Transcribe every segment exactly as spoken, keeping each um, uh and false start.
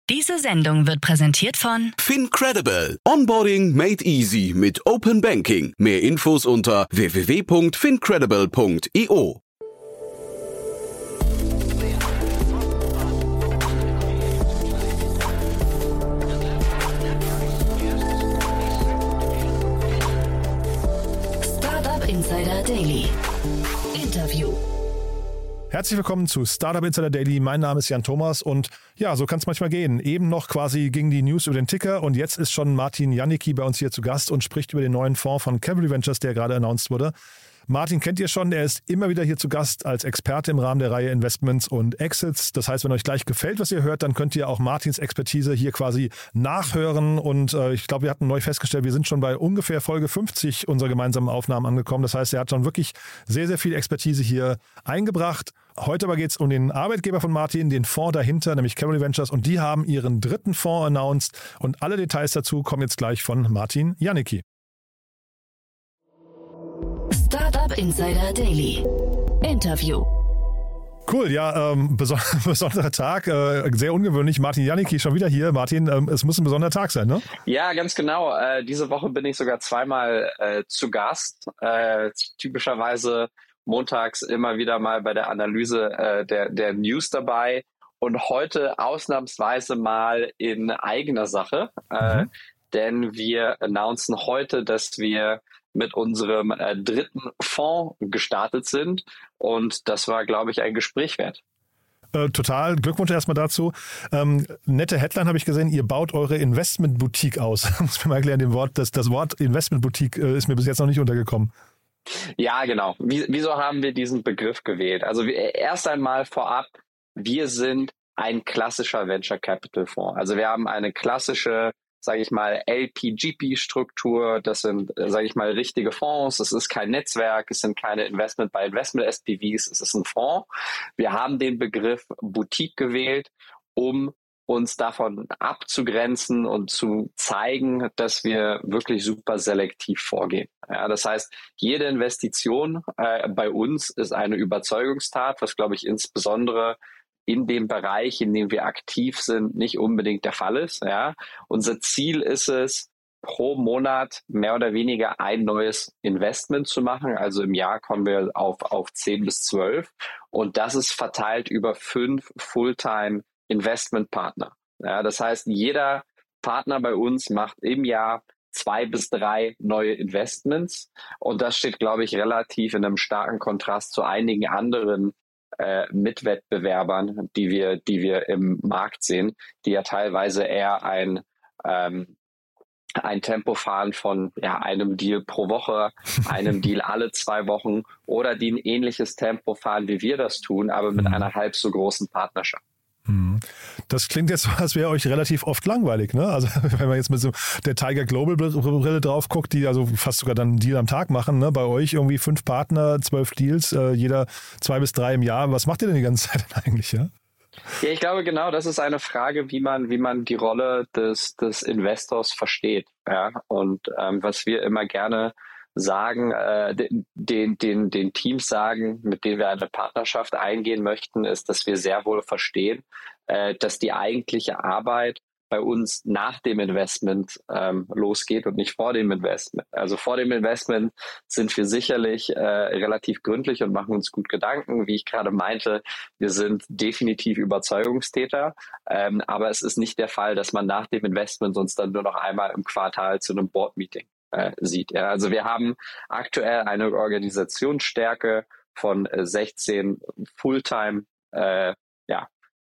Diese Sendung wird präsentiert von FinCredible. Onboarding made easy mit Open Banking. Mehr Infos unter w w w punkt fincredible punkt i o. Startup Insider Daily. Interview. Herzlich willkommen zu Startup Insider Daily. Mein Name ist Jan Thomas und ja, so kann es manchmal gehen. Eben noch quasi ging die News über den Ticker und jetzt ist schon Martin Janicki bei uns hier zu Gast und spricht über den neuen Fonds von Cavalry Ventures, der gerade announced wurde. Martin kennt ihr schon, er ist immer wieder hier zu Gast als Experte im Rahmen der Reihe Investments und Exits. Das heißt, wenn euch gleich gefällt, was ihr hört, dann könnt ihr auch Martins Expertise hier quasi nachhören. Und äh, ich glaube, wir hatten neu festgestellt, wir sind schon bei ungefähr Folge fünfzig unserer gemeinsamen Aufnahmen angekommen. Das heißt, er hat schon wirklich sehr, sehr viel Expertise hier eingebracht. Heute aber geht es um den Arbeitgeber von Martin, den Fonds dahinter, nämlich Cavalry Ventures. Und die haben ihren dritten Fonds announced. Und alle Details dazu kommen jetzt gleich von Martin Janicki. Startup Insider Daily. Interview. Cool, ja, ähm, beson- besonderer Tag, äh, sehr ungewöhnlich. Martin Janicki schon wieder hier. Martin, ähm, es muss ein besonderer Tag sein, ne? Ja, ganz genau. Äh, diese Woche bin ich sogar zweimal äh, zu Gast. Äh, typischerweise montags immer wieder mal bei der Analyse äh, der, der News dabei und heute ausnahmsweise mal in eigener Sache, äh, mhm. denn wir announcen heute, dass wir mit unserem äh, dritten Fonds gestartet sind und das war, glaube ich, ein Gespräch wert. Äh, total. Glückwunsch erstmal dazu. Ähm, nette Headline habe ich gesehen, ihr baut eure Investmentboutique aus. Muss mir mal erklären, dem Wort, das, das Wort Investmentboutique äh, ist mir bis jetzt noch nicht untergekommen. Ja, genau. Wie, wieso haben wir diesen Begriff gewählt? Also wir, erst einmal vorab, wir sind ein klassischer Venture Capital Fonds. Also wir haben eine klassische, sage ich mal, L P G P-Struktur. Das sind, sage ich mal, richtige Fonds. Es ist kein Netzwerk, es sind keine Investment by Investment S P Vs, es ist ein Fonds. Wir haben den Begriff Boutique gewählt, um uns davon abzugrenzen und zu zeigen, dass wir wirklich super selektiv vorgehen. Ja, das heißt, jede Investition äh, bei uns ist eine Überzeugungstat, was, glaube ich, insbesondere in dem Bereich, in dem wir aktiv sind, nicht unbedingt der Fall ist. Ja. Unser Ziel ist es, pro Monat mehr oder weniger ein neues Investment zu machen. Also im Jahr kommen wir auf, auf zehn bis zwölf. Und das ist verteilt über fünf Fulltime Investmentpartner. Ja, das heißt, jeder Partner bei uns macht im Jahr zwei bis drei neue Investments. Und das steht, glaube ich, relativ in einem starken Kontrast zu einigen anderen äh, Mitwettbewerbern, die wir, die wir im Markt sehen, die ja teilweise eher ein, ähm, ein Tempo fahren von ja, einem Deal pro Woche, einem Deal alle zwei Wochen oder die ein ähnliches Tempo fahren, wie wir das tun, aber mit einer halb so großen Partnerschaft. Das klingt jetzt so, als wäre euch relativ oft langweilig, ne? Also wenn man jetzt mit so der Tiger Global Brille drauf guckt, die also fast sogar dann einen Deal am Tag machen, ne? Bei euch irgendwie fünf Partner, zwölf Deals, äh, jeder zwei bis drei im Jahr. Was macht ihr denn die ganze Zeit denn eigentlich, ja? Ja, ich glaube genau, das ist eine Frage, wie man, wie man die Rolle des, des Investors versteht. Ja? Und ähm, was wir immer gerne sagen, äh, den, den, den Teams sagen, mit denen wir eine Partnerschaft eingehen möchten, ist, dass wir sehr wohl verstehen, äh, dass die eigentliche Arbeit bei uns nach dem Investment ähm, losgeht und nicht vor dem Investment. Also vor dem Investment sind wir sicherlich äh, relativ gründlich und machen uns gut Gedanken. Wie ich gerade meinte, wir sind definitiv Überzeugungstäter, ähm, aber es ist nicht der Fall, dass man nach dem Investment uns dann nur noch einmal im Quartal zu einem Board-Meeting äh, sieht. Ja, also wir haben aktuell eine Organisationsstärke von äh, sechzehn Fulltime äh, ja,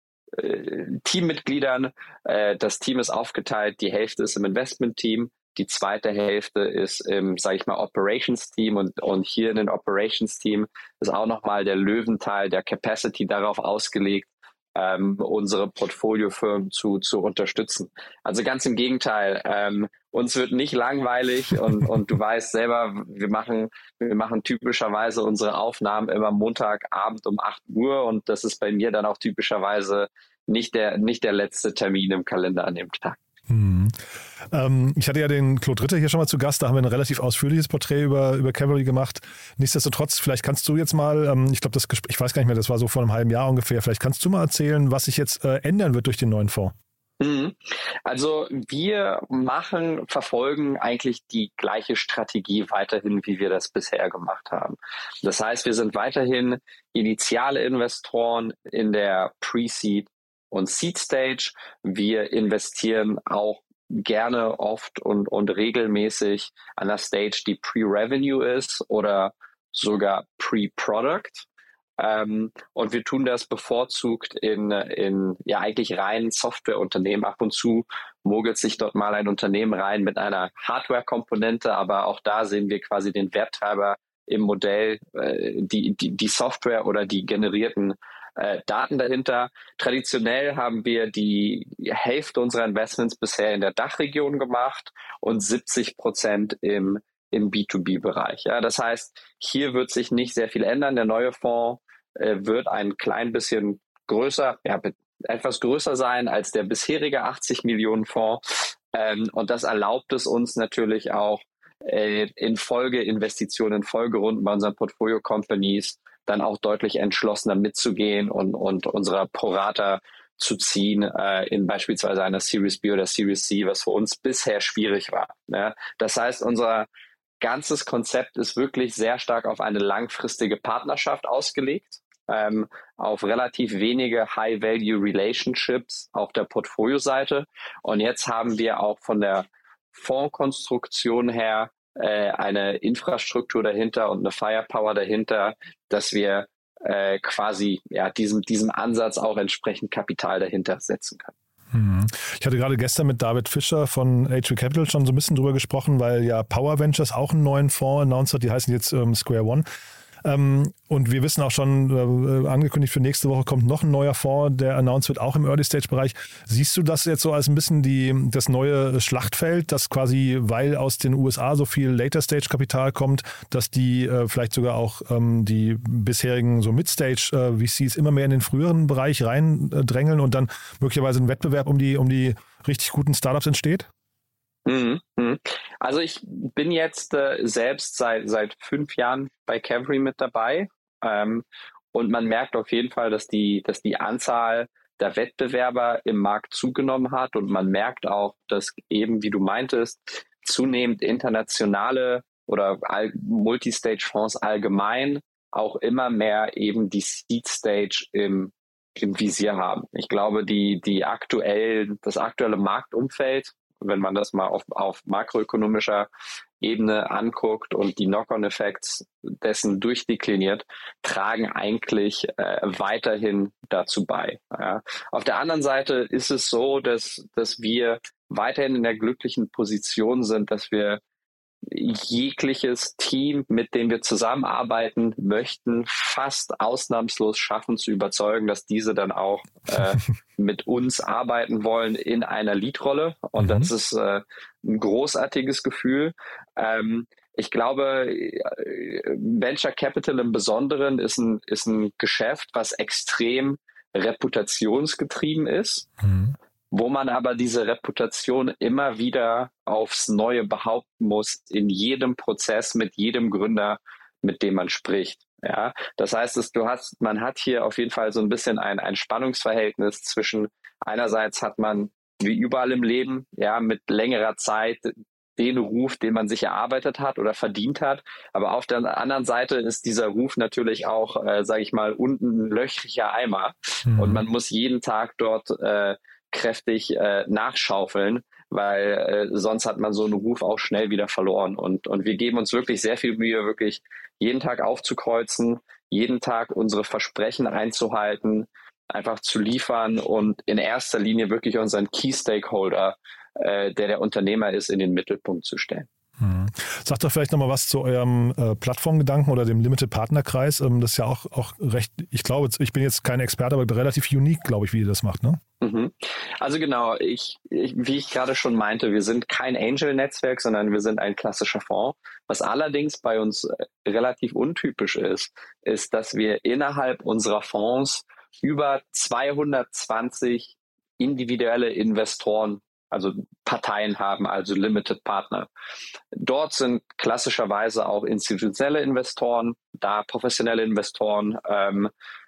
Teammitgliedern. Das Team ist aufgeteilt, die Hälfte ist im Investment-Team, die zweite Hälfte ist im, sage ich mal, Operations-Team und, und hier in den Operations-Team ist auch nochmal der Löwenteil der Capacity darauf ausgelegt, ähm, unsere Portfoliofirmen zu, zu unterstützen. Also ganz im Gegenteil, ähm, uns wird nicht langweilig und, und du weißt selber, wir machen, wir machen typischerweise unsere Aufnahmen immer Montagabend um acht Uhr und das ist bei mir dann auch typischerweise nicht der, nicht der letzte Termin im Kalender an dem Tag. Hm. Ähm, ich hatte ja den Claude Ritter hier schon mal zu Gast, da haben wir ein relativ ausführliches Porträt über, über Cavalry gemacht. Nichtsdestotrotz, vielleicht kannst du jetzt mal, ähm, ich glaube, das Gespräch, ich weiß gar nicht mehr, das war so vor einem halben Jahr ungefähr, vielleicht kannst du mal erzählen, was sich jetzt äh, ändern wird durch den neuen Fonds. Also wir machen, verfolgen eigentlich die gleiche Strategie weiterhin, wie wir das bisher gemacht haben. Das heißt, wir sind weiterhin initiale Investoren in der Pre-Seed und Seed Stage. Wir investieren auch gerne oft und, und regelmäßig an der Stage, die Pre-Revenue ist oder sogar Pre-Product. Ähm, und wir tun das bevorzugt in, in ja eigentlich reinen Softwareunternehmen. Ab und zu mogelt sich dort mal ein Unternehmen rein mit einer Hardware-Komponente, aber auch da sehen wir quasi den Werttreiber im Modell, äh, die, die, die Software oder die generierten äh, Daten dahinter. Traditionell haben wir die Hälfte unserer Investments bisher in der Dachregion gemacht und siebzig Prozent im im B zwei B-Bereich. Ja, das heißt, hier wird sich nicht sehr viel ändern. Der neue Fonds äh, wird ein klein bisschen größer, ja, etwas größer sein als der bisherige achtzig Millionen Fonds. Ähm, und das erlaubt es uns natürlich auch äh, in Folgeinvestitionen, in Folgerunden bei unseren Portfolio-Companies dann auch deutlich entschlossener mitzugehen und, und unserer Prorata zu ziehen äh, in beispielsweise einer Series B oder Series C, was für uns bisher schwierig war. Ja. Das heißt, unser ganzes Konzept ist wirklich sehr stark auf eine langfristige Partnerschaft ausgelegt, ähm, auf relativ wenige High-Value-Relationships auf der Portfolio-Seite. Und jetzt haben wir auch von der Fondskonstruktion her äh, eine Infrastruktur dahinter und eine Firepower dahinter, dass wir äh, quasi ja, diesem, diesem Ansatz auch entsprechend Kapital dahinter setzen können. Ich hatte gerade gestern mit David Fischer von H V Capital schon so ein bisschen drüber gesprochen, weil ja Power Ventures auch einen neuen Fonds announced hat, die heißen jetzt ähm, Square One. Ähm, und wir wissen auch schon, äh, angekündigt für nächste Woche kommt noch ein neuer Fonds, der announced wird, auch im Early-Stage-Bereich. Siehst du das jetzt so als ein bisschen die, das neue Schlachtfeld, dass quasi, weil aus den U S A so viel Later-Stage-Kapital kommt, dass die äh, vielleicht sogar auch ähm, die bisherigen so Mid-Stage-V Cs immer mehr in den früheren Bereich reindrängeln und dann möglicherweise ein Wettbewerb um die, um die richtig guten Startups entsteht? Also ich bin jetzt äh, selbst seit seit fünf Jahren bei Cavalry mit dabei ähm, und man merkt auf jeden Fall, dass die dass die Anzahl der Wettbewerber im Markt zugenommen hat und man merkt auch, dass eben, wie du meintest, zunehmend internationale oder all, Multistage-Fonds allgemein auch immer mehr eben die Seed-Stage im im Visier haben. Ich glaube, die die aktuell das aktuelle Marktumfeld, wenn man das mal auf, auf makroökonomischer Ebene anguckt und die Knock-on-Effekte dessen durchdekliniert, tragen eigentlich äh, weiterhin dazu bei. Ja. Auf der anderen Seite ist es so, dass, dass wir weiterhin in der glücklichen Position sind, dass wir jegliches Team, mit dem wir zusammenarbeiten möchten, fast ausnahmslos schaffen zu überzeugen, dass diese dann auch äh, mit uns arbeiten wollen in einer Lead-Rolle. Und mhm. das ist äh, ein großartiges Gefühl. Ähm, ich glaube, Venture Capital im Besonderen ist ein, ist ein Geschäft, was extrem reputationsgetrieben ist. Mhm. Wo man aber diese Reputation immer wieder aufs Neue behaupten muss, in jedem Prozess, mit jedem Gründer, mit dem man spricht. Ja, das heißt, dass du hast, man hat hier auf jeden Fall so ein bisschen ein, ein Spannungsverhältnis zwischen, einerseits hat man, wie überall im Leben, ja, mit längerer Zeit den Ruf, den man sich erarbeitet hat oder verdient hat. Aber auf der anderen Seite ist dieser Ruf natürlich auch, äh, sage ich mal, unten ein löchriger Eimer. Mhm. Und man muss jeden Tag dort äh, kräftig äh, nachschaufeln, weil äh, sonst hat man so einen Ruf auch schnell wieder verloren. Und, und wir geben uns wirklich sehr viel Mühe, wirklich jeden Tag aufzukreuzen, jeden Tag unsere Versprechen einzuhalten, einfach zu liefern und in erster Linie wirklich unseren Key-Stakeholder, äh, der der Unternehmer ist, in den Mittelpunkt zu stellen. Hm. Sagt doch vielleicht nochmal was zu eurem äh, Plattformgedanken oder dem Limited-Partnerkreis. Ähm, das ist ja auch, auch recht, ich glaube, ich bin jetzt kein Experte, aber relativ unique, glaube ich, wie ihr das macht, ne? Mhm. Also genau, ich, ich, wie ich gerade schon meinte, wir sind kein Angel-Netzwerk, sondern wir sind ein klassischer Fonds. Was allerdings bei uns relativ untypisch ist, ist, dass wir innerhalb unserer Fonds über zweihundertzwanzig individuelle Investoren, also Parteien haben, also Limited Partner. Dort sind klassischerweise auch institutionelle Investoren, da professionelle Investoren, ähm,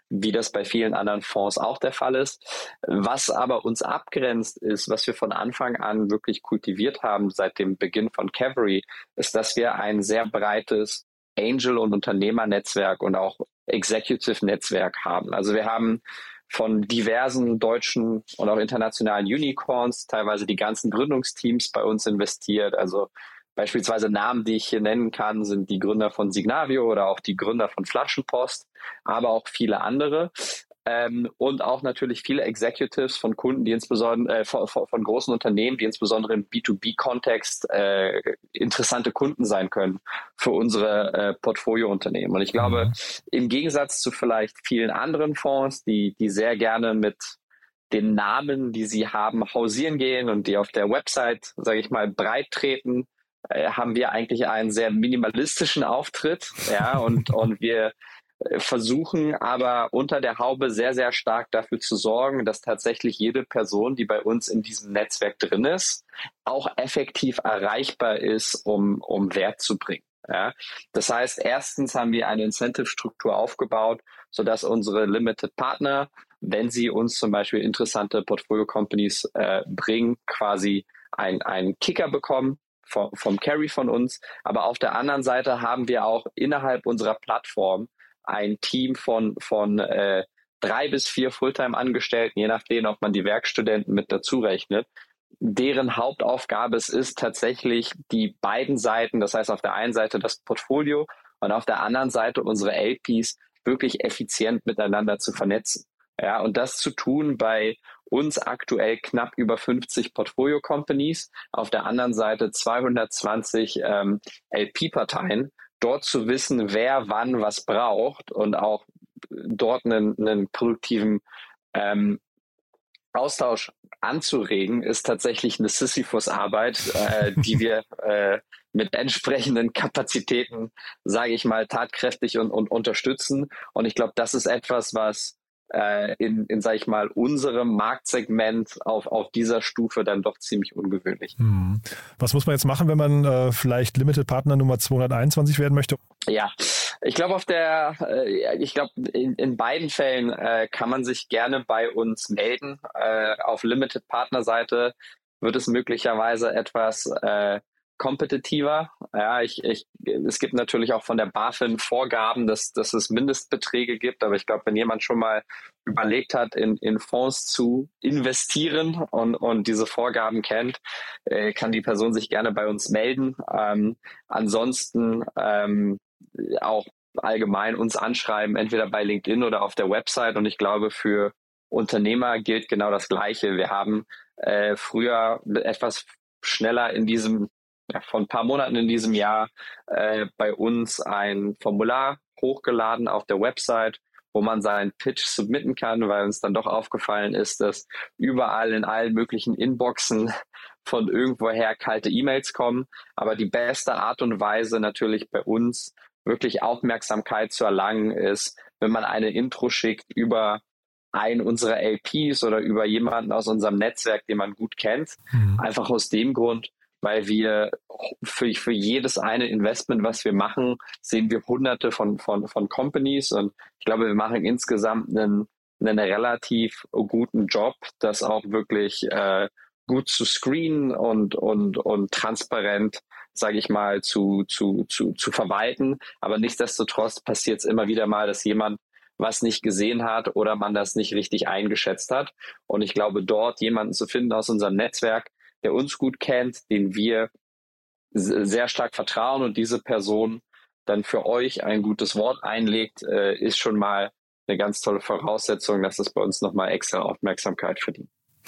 wie das bei vielen anderen Fonds auch der Fall ist. Was aber uns abgrenzt ist, was wir von Anfang an wirklich kultiviert haben seit dem Beginn von Cavalry, ist, dass wir ein sehr breites Angel- und Unternehmernetzwerk und auch Executive-Netzwerk haben. Also wir haben von diversen deutschen und auch internationalen Unicorns teilweise die ganzen Gründungsteams bei uns investiert. Also beispielsweise Namen, die ich hier nennen kann, sind die Gründer von Signavio oder auch die Gründer von Flaschenpost, aber auch viele andere. Ähm, und auch natürlich viele Executives von Kunden, die insbesondere äh, von, von großen Unternehmen, die insbesondere im B zwei B-Kontext äh, interessante Kunden sein können für unsere äh, Portfoliounternehmen. Und ich glaube, mhm. im Gegensatz zu vielleicht vielen anderen Fonds, die, die sehr gerne mit den Namen, die sie haben, hausieren gehen und die auf der Website, sage ich mal, breit treten, äh, haben wir eigentlich einen sehr minimalistischen Auftritt. Ja, und, und wir versuchen aber unter der Haube sehr, sehr stark dafür zu sorgen, dass tatsächlich jede Person, die bei uns in diesem Netzwerk drin ist, auch effektiv erreichbar ist, um, um Wert zu bringen. Ja? Das heißt, erstens haben wir eine Incentive-Struktur aufgebaut, sodass unsere Limited Partner, wenn sie uns zum Beispiel interessante Portfolio-Companies äh, bringen, quasi ein, einen Kicker bekommen vom, vom Carry von uns. Aber auf der anderen Seite haben wir auch innerhalb unserer Plattform ein Team von, von äh, drei bis vier Fulltime-Angestellten, je nachdem, ob man die Werkstudenten mit dazu rechnet, deren Hauptaufgabe es ist, tatsächlich die beiden Seiten, das heißt auf der einen Seite das Portfolio und auf der anderen Seite unsere L Ps wirklich effizient miteinander zu vernetzen. Ja, und das zu tun bei uns aktuell knapp über fünfzig Portfolio-Companies, auf der anderen Seite zweihundertzwanzig ähm, L P-Parteien, dort zu wissen, wer wann was braucht und auch dort einen, einen produktiven ähm, Austausch anzuregen, ist tatsächlich eine Sisyphus-Arbeit, äh, die wir äh, mit entsprechenden Kapazitäten, sage ich mal, tatkräftig und, und unterstützen. Und ich glaube, das ist etwas, was äh, in, in sage ich mal, unserem Marktsegment auf, auf dieser Stufe dann doch ziemlich ungewöhnlich. Hm. Was muss man jetzt machen, wenn man äh, vielleicht Limited Partner Nummer zweihunderteinundzwanzig werden möchte? Ja, ich glaube, auf der, äh, ich glaube, in, in beiden Fällen äh, kann man sich gerne bei uns melden. Äh, auf Limited Partner Seite wird es möglicherweise etwas äh, kompetitiver. Ja, ich, ich, es gibt natürlich auch von der BaFin Vorgaben, dass, dass es Mindestbeträge gibt. Aber ich glaube, wenn jemand schon mal überlegt hat, in, in Fonds zu investieren und, und diese Vorgaben kennt, äh, kann die Person sich gerne bei uns melden. Ähm, ansonsten ähm, auch allgemein uns anschreiben, entweder bei LinkedIn oder auf der Website. Und ich glaube, für Unternehmer gilt genau das Gleiche. Wir haben äh, früher etwas schneller in diesem Ja, vor ein paar Monaten in diesem Jahr äh, bei uns ein Formular hochgeladen auf der Website, wo man seinen Pitch submitten kann, weil uns dann doch aufgefallen ist, dass überall in allen möglichen Inboxen von irgendwoher kalte E-Mails kommen. Aber die beste Art und Weise natürlich bei uns wirklich Aufmerksamkeit zu erlangen ist, wenn man eine Intro schickt über einen unserer L Ps oder über jemanden aus unserem Netzwerk, den man gut kennt. Mhm. Einfach aus dem Grund, weil wir für, für jedes eine Investment, was wir machen, sehen wir hunderte von, von, von Companies. Und ich glaube, wir machen insgesamt einen, einen relativ guten Job, das auch wirklich äh, gut zu screenen und, und, und transparent, sage ich mal, zu, zu, zu, zu verwalten. Aber nichtsdestotrotz passiert es immer wieder mal, dass jemand was nicht gesehen hat oder man das nicht richtig eingeschätzt hat. Und ich glaube, dort jemanden zu finden aus unserem Netzwerk, der uns gut kennt, den wir sehr stark vertrauen und diese Person dann für euch ein gutes Wort einlegt, äh, ist schon mal eine ganz tolle Voraussetzung, dass es bei uns nochmal extra Aufmerksamkeit verdient.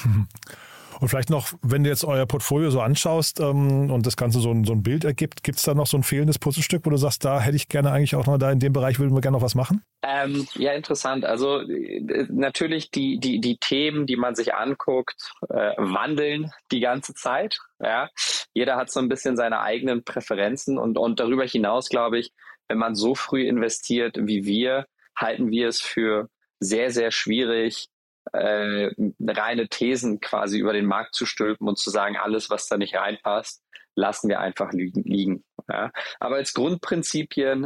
Und vielleicht noch, wenn du jetzt euer Portfolio so anschaust ähm, und das Ganze so ein, so ein Bild ergibt, gibt es da noch so ein fehlendes Puzzlestück, wo du sagst, da hätte ich gerne eigentlich auch noch, da in dem Bereich würden wir gerne noch was machen? Ähm, ja, interessant. Also äh, natürlich die, die, die Themen, die man sich anguckt, äh, wandeln die ganze Zeit. Ja? Jeder hat so ein bisschen seine eigenen Präferenzen und, und darüber hinaus, glaube ich, wenn man so früh investiert wie wir, halten wir es für sehr, sehr schwierig, Äh, reine Thesen quasi über den Markt zu stülpen und zu sagen, alles, was da nicht reinpasst, lassen wir einfach liegen. liegen ja. Aber als Grundprinzipien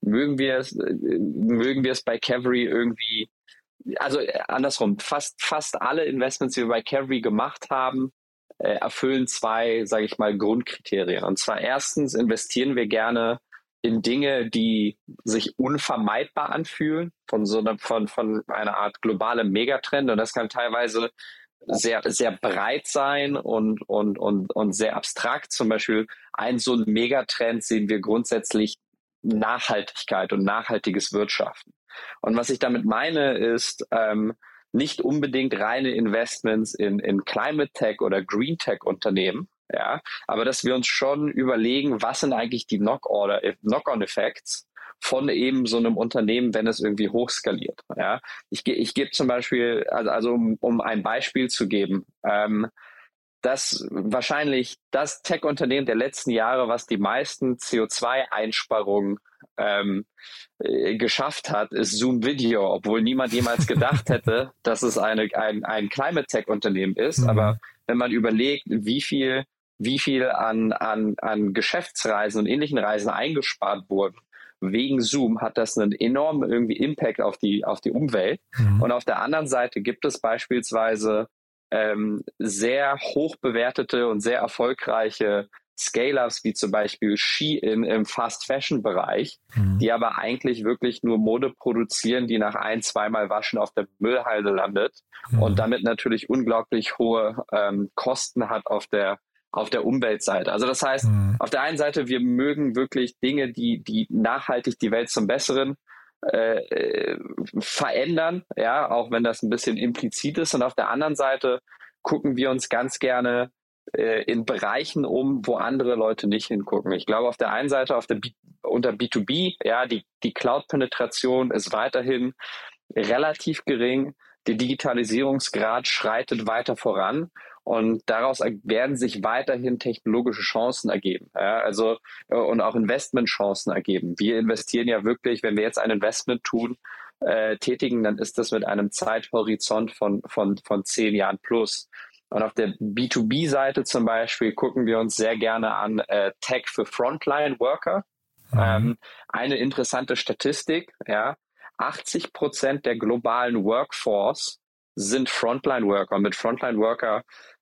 mögen wir es, mögen wir es bei Cavalry irgendwie, also andersrum, fast, fast alle Investments, die wir bei Cavalry gemacht haben, äh, erfüllen zwei, sage ich mal, Grundkriterien. Und zwar erstens investieren wir gerne in Dinge, die sich unvermeidbar anfühlen, von so einer, von, von einer Art globalem Megatrend. Und das kann teilweise sehr, sehr breit sein und, und, und, und sehr abstrakt. Zum Beispiel ein so ein Megatrend sehen wir grundsätzlich Nachhaltigkeit und nachhaltiges Wirtschaften. Und was ich damit meine, ist ähm, nicht unbedingt reine Investments in, in Climate Tech oder Green Tech Unternehmen, ja, aber dass wir uns schon überlegen, was sind eigentlich die Knock-on-Effects von eben so einem Unternehmen, wenn es irgendwie hochskaliert. Ja. Ich, ich gebe zum Beispiel, also, also um, um ein Beispiel zu geben, ähm, dass wahrscheinlich das Tech-Unternehmen der letzten Jahre, was die meisten C O zwei Einsparungen ähm, äh, geschafft hat, ist Zoom Video, obwohl niemand jemals gedacht hätte, dass es eine, ein, ein Climate-Tech-Unternehmen ist. Mhm. Aber wenn man überlegt, wie viel, wie viel an, an, an Geschäftsreisen und ähnlichen Reisen eingespart wurden, wegen Zoom, hat das einen enormen irgendwie Impact auf die, auf die Umwelt. Mhm. Und auf der anderen Seite gibt es beispielsweise ähm, sehr hoch bewertete und sehr erfolgreiche Scale-Ups, wie zum Beispiel Shein im Fast-Fashion-Bereich, mhm. die aber eigentlich wirklich nur Mode produzieren, die nach ein-, zweimal Waschen auf der Müllhalde landet mhm. und damit natürlich unglaublich hohe ähm, Kosten hat auf der auf der Umweltseite. Also das heißt, mhm. auf der einen Seite, wir mögen wirklich Dinge, die, die nachhaltig die Welt zum Besseren äh, verändern, ja, auch wenn das ein bisschen implizit ist. Und auf der anderen Seite gucken wir uns ganz gerne äh, in Bereichen um, wo andere Leute nicht hingucken. Ich glaube, auf der einen Seite, auf der B- unter B zwei B, ja, die, die Cloud-Penetration ist weiterhin relativ gering. Der Digitalisierungsgrad schreitet weiter voran. Und daraus werden sich weiterhin technologische Chancen ergeben, ja, also und auch Investmentchancen ergeben. Wir investieren ja wirklich, wenn wir jetzt ein Investment tun, äh, tätigen, dann ist das mit einem Zeithorizont von von von zehn Jahren plus. Und auf der B zwei B-Seite zum Beispiel gucken wir uns sehr gerne an äh, Tech für Frontline-Worker. Mhm. Ähm, eine interessante Statistik: Ja, achtzig Prozent der globalen Workforce sind Frontline-Worker. Und mit Frontline-Worker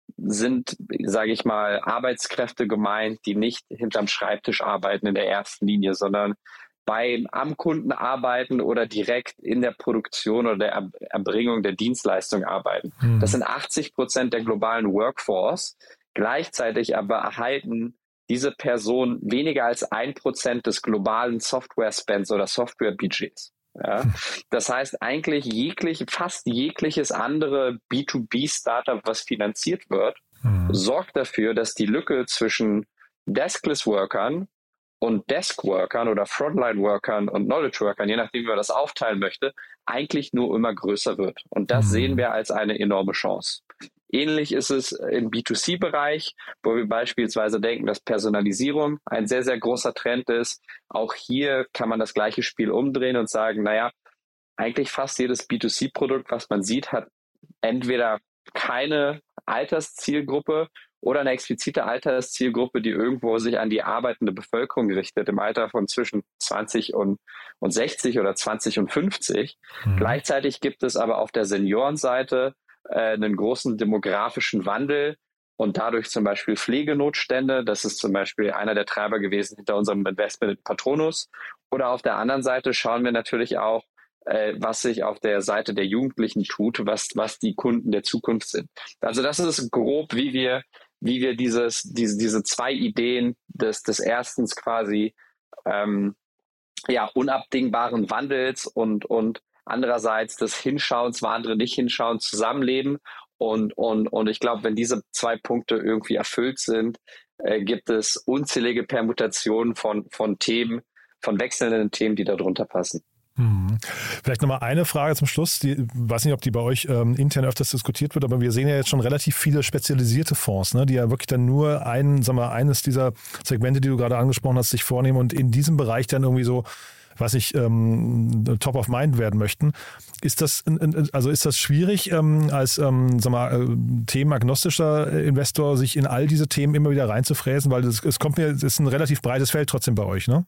sind, sage ich mal, Arbeitskräfte gemeint, die nicht hinterm Schreibtisch arbeiten in der ersten Linie, sondern beim am Kunden arbeiten oder direkt in der Produktion oder der Erbringung der Dienstleistung arbeiten. Mhm. Das sind achtzig Prozent der globalen Workforce. Gleichzeitig aber erhalten diese Personen weniger als ein Prozent des globalen Software-Spends oder Software-Budgets. Ja, das heißt eigentlich jeglich, fast jegliches andere B zwei B-Startup, was finanziert wird, mhm. sorgt dafür, dass die Lücke zwischen Deskless-Workern und Desk-Workern oder Frontline-Workern und Knowledge-Workern, je nachdem, wie man das aufteilen möchte, eigentlich nur immer größer wird. Und das mhm. sehen wir als eine enorme Chance. Ähnlich ist es im B zwei C-Bereich, wo wir beispielsweise denken, dass Personalisierung ein sehr, sehr großer Trend ist. Auch hier kann man das gleiche Spiel umdrehen und sagen, naja, eigentlich fast jedes B zwei C-Produkt, was man sieht, hat entweder keine Alterszielgruppe oder eine explizite Alterszielgruppe, die irgendwo sich an die arbeitende Bevölkerung richtet, im Alter von zwischen zwanzig und, und sechzig oder zwanzig und fünfzig. Mhm. Gleichzeitig gibt es aber auf der Seniorenseite einen großen demografischen Wandel und dadurch zum Beispiel Pflegenotstände. Das ist zum Beispiel einer der Treiber gewesen hinter unserem Investment in Patronus. Oder auf der anderen Seite schauen wir natürlich auch, äh, was sich auf der Seite der Jugendlichen tut, was, was die Kunden der Zukunft sind. Also das ist grob, wie wir, wie wir dieses, diese, diese zwei Ideen des, des erstens quasi ähm, ja, unabdingbaren Wandels und, und andererseits des Hinschauens, wo andere nicht hinschauen, zusammenleben. Und, und, und ich glaube, wenn diese zwei Punkte irgendwie erfüllt sind, äh, gibt es unzählige Permutationen von, von Themen, von wechselnden Themen, die da drunter passen. Hm. Vielleicht nochmal eine Frage zum Schluss. Ich weiß nicht, ob die bei euch ähm, intern öfters diskutiert wird, aber wir sehen ja jetzt schon relativ viele spezialisierte Fonds, ne, die ja wirklich dann nur ein, sagen wir, eines dieser Segmente, die du gerade angesprochen hast, sich vornehmen und in diesem Bereich dann irgendwie so, was ich ähm, top of mind werden möchten. Ist das also ist das schwierig, ähm, als ähm, sag mal, äh, themenagnostischer Investor sich in all diese Themen immer wieder reinzufräsen, weil es, es kommt mir, es ist ein relativ breites Feld trotzdem bei euch, ne?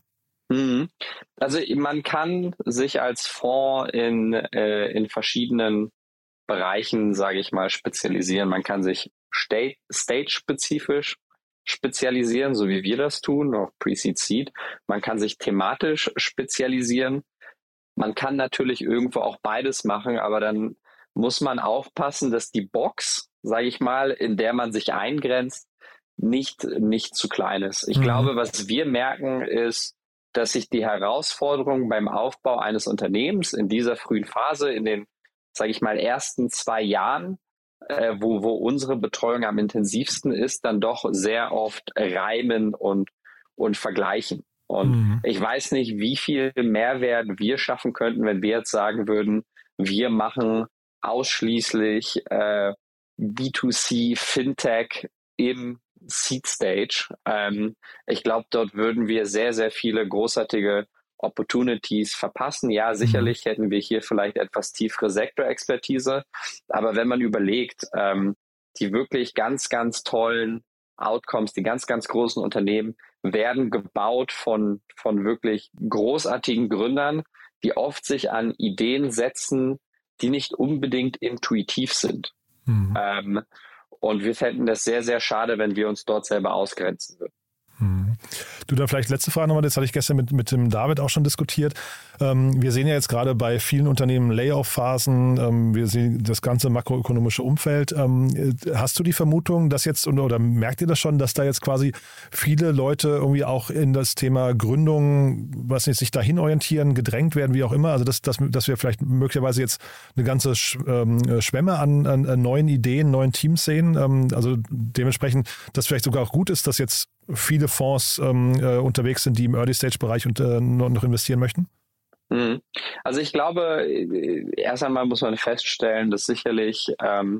Mhm. Also man kann sich als Fonds in, äh, in verschiedenen Bereichen, sage ich mal, spezialisieren. Man kann sich state, stage-spezifisch spezialisieren, so wie wir das tun, auf Pre-Seed Seed. Man kann sich thematisch spezialisieren. Man kann natürlich irgendwo auch beides machen, aber dann muss man aufpassen, dass die Box, sage ich mal, in der man sich eingrenzt, nicht, nicht zu klein ist. Ich mhm. glaube, was wir merken, ist, dass sich die Herausforderung beim Aufbau eines Unternehmens in dieser frühen Phase, in den, sage ich mal, ersten zwei Jahren, äh, wo, wo unsere Betreuung am intensivsten ist, dann doch sehr oft reimen und, und vergleichen. Und mhm. ich weiß nicht, wie viel Mehrwert wir schaffen könnten, wenn wir jetzt sagen würden, wir machen ausschließlich äh, B zwei C Fintech im Seed Stage. Ähm, ich glaube, dort würden wir sehr, sehr viele großartige Opportunities verpassen. Ja, sicherlich hätten wir hier vielleicht etwas tiefere Sektorexpertise, aber wenn man überlegt, ähm, die wirklich ganz, ganz tollen Outcomes, die ganz, ganz großen Unternehmen werden gebaut von, von wirklich großartigen Gründern, die oft sich an Ideen setzen, die nicht unbedingt intuitiv sind. Mhm. Ähm, und wir fänden das sehr, sehr schade, wenn wir uns dort selber ausgrenzen würden. Hm. Du, da vielleicht letzte Frage nochmal, das hatte ich gestern mit, mit dem David auch schon diskutiert. Ähm, wir sehen ja jetzt gerade bei vielen Unternehmen Layoff-Phasen, ähm, wir sehen das ganze makroökonomische Umfeld. Ähm, hast du die Vermutung, dass jetzt, oder merkt ihr das schon, dass da jetzt quasi viele Leute irgendwie auch in das Thema Gründung, was nicht, sich dahin orientieren, gedrängt werden, wie auch immer, also dass, dass, dass wir vielleicht möglicherweise jetzt eine ganze Schwemme an, an, an neuen Ideen, neuen Teams sehen, ähm, also dementsprechend, dass vielleicht sogar auch gut ist, dass jetzt viele Fonds ähm, äh, unterwegs sind, die im Early-Stage-Bereich und, äh, noch investieren möchten? Also ich glaube, erst einmal muss man feststellen, dass sicherlich ähm,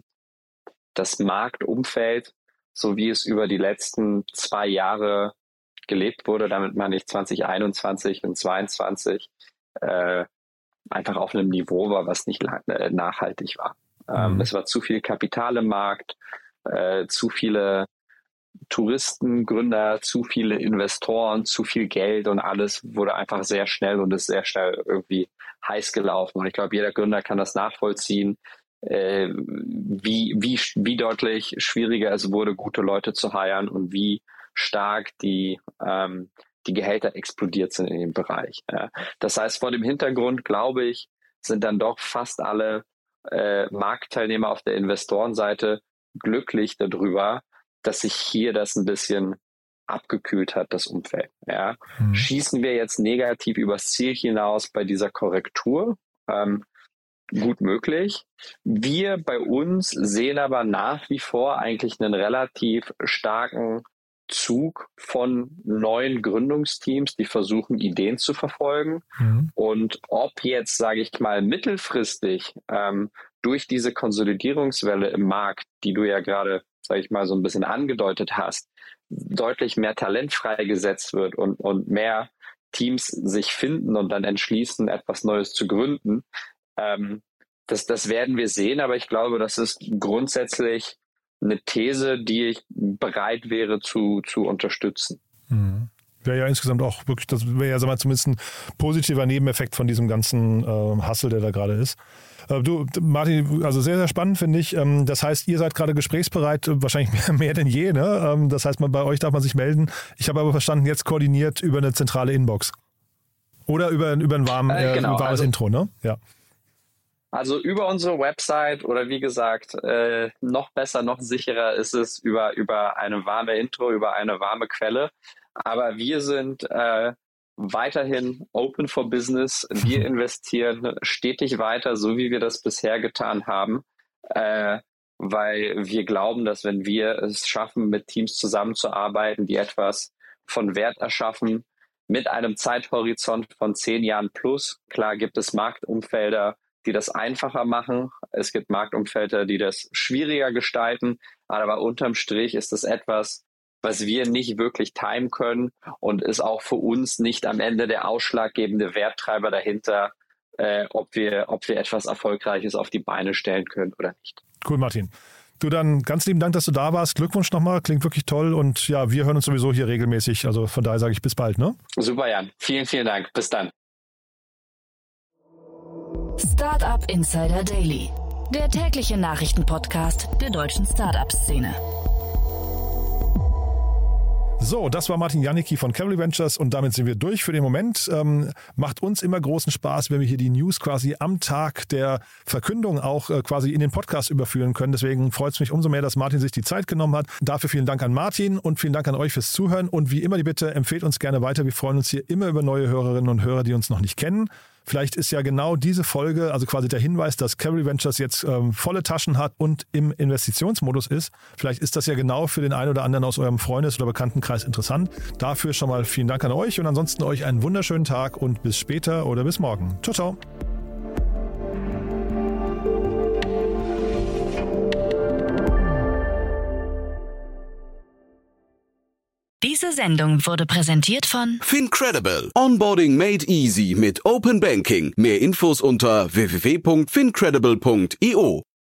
das Marktumfeld, so wie es über die letzten zwei Jahre gelebt wurde, damit meine ich zwanzig einundzwanzig und zweiundzwanzig, äh, einfach auf einem Niveau war, was nicht äh, nachhaltig war. Ähm, mhm. Es war zu viel Kapital im Markt, äh, zu viele Touristen, Gründer, zu viele Investoren, zu viel Geld und alles wurde einfach sehr schnell und ist sehr schnell irgendwie heiß gelaufen. Und ich glaube, jeder Gründer kann das nachvollziehen, äh, wie, wie, wie deutlich schwieriger es wurde, gute Leute zu hiren und wie stark die, ähm, die Gehälter explodiert sind in dem Bereich. Ja. Das heißt, vor dem Hintergrund, glaube ich, sind dann doch fast alle äh, Marktteilnehmer auf der Investorenseite glücklich darüber, dass sich hier das ein bisschen abgekühlt hat, das Umfeld. Ja. Mhm. Schießen wir jetzt negativ übers Ziel hinaus bei dieser Korrektur? Ähm, gut möglich. Wir bei uns sehen aber nach wie vor eigentlich einen relativ starken Zug von neuen Gründungsteams, die versuchen, Ideen zu verfolgen. Mhm. Und ob jetzt, sage ich mal, mittelfristig ähm, durch diese Konsolidierungswelle im Markt, die du ja gerade, sage ich mal, so ein bisschen angedeutet hast, deutlich mehr Talent freigesetzt wird und, und mehr Teams sich finden und dann entschließen, etwas Neues zu gründen. Ähm, das, das werden wir sehen, aber ich glaube, das ist grundsätzlich eine These, die ich bereit wäre zu, zu unterstützen. Mhm. Wäre ja insgesamt auch wirklich, das wäre ja, sagen wir mal, zumindest ein positiver Nebeneffekt von diesem ganzen äh, Hustle, der da gerade ist. Äh, du, Martin, also sehr, sehr spannend, finde ich. Ähm, das heißt, ihr seid gerade gesprächsbereit, wahrscheinlich mehr, mehr denn je, ne? Ähm, das heißt, man, bei euch darf man sich melden. Ich habe aber verstanden, jetzt koordiniert über eine zentrale Inbox. Oder über, über ein, warm, äh, genau, ein warmes also, Intro, ne? Ja. Also über unsere Website oder wie gesagt, äh, noch besser, noch sicherer ist es über, über eine warme Intro, über eine warme Quelle. Aber wir sind äh, weiterhin open for business. Wir investieren stetig weiter, so wie wir das bisher getan haben, äh, weil wir glauben, dass wenn wir es schaffen, mit Teams zusammenzuarbeiten, die etwas von Wert erschaffen, mit einem Zeithorizont von zehn Jahren plus, klar gibt es Marktumfelder, die das einfacher machen. Es gibt Marktumfelder, die das schwieriger gestalten. Aber unterm Strich ist es etwas, was wir nicht wirklich timen können und ist auch für uns nicht am Ende der ausschlaggebende Werttreiber dahinter, äh, ob wir, ob wir etwas Erfolgreiches auf die Beine stellen können oder nicht. Cool, Martin. Du, dann ganz lieben Dank, dass du da warst. Glückwunsch nochmal, klingt wirklich toll. Und ja, wir hören uns sowieso hier regelmäßig. Also von daher sage ich bis bald, ne? Super, Jan. Vielen, vielen Dank. Bis dann. Startup Insider Daily, der tägliche Nachrichtenpodcast der deutschen Startup-Szene. So, das war Martin Janicki von Cavalry Ventures und damit sind wir durch für den Moment. Ähm, macht uns immer großen Spaß, wenn wir hier die News quasi am Tag der Verkündung auch äh, quasi in den Podcast überführen können. Deswegen freut es mich umso mehr, dass Martin sich die Zeit genommen hat. Dafür vielen Dank an Martin und vielen Dank an euch fürs Zuhören. Und wie immer die Bitte, empfehlt uns gerne weiter. Wir freuen uns hier immer über neue Hörerinnen und Hörer, die uns noch nicht kennen. Vielleicht ist ja genau diese Folge, also quasi der Hinweis, dass Cavalry Ventures jetzt ähm, volle Taschen hat und im Investitionsmodus ist. Vielleicht ist das ja genau für den einen oder anderen aus eurem Freundes- oder Bekanntenkreis interessant. Dafür schon mal vielen Dank an euch und ansonsten euch einen wunderschönen Tag und bis später oder bis morgen. Ciao, ciao. Diese Sendung wurde präsentiert von FinCredible. Onboarding made easy mit Open Banking. Mehr Infos unter w w w punkt fincredible punkt i o.